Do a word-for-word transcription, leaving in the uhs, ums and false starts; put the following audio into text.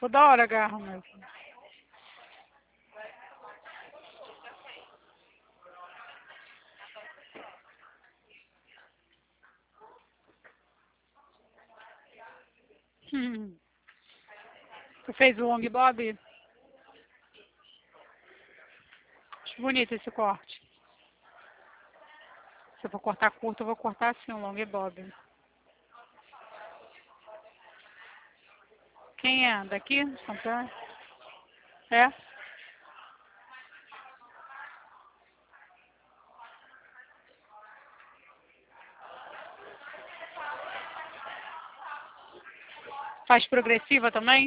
Toda hora agarra mesmo. Hum. Você fez o long bob? Acho bonito esse corte. Se eu for cortar curto, eu vou cortar assim um long bob. Quem é? Daqui? São Paulo? É? Faz progressiva também?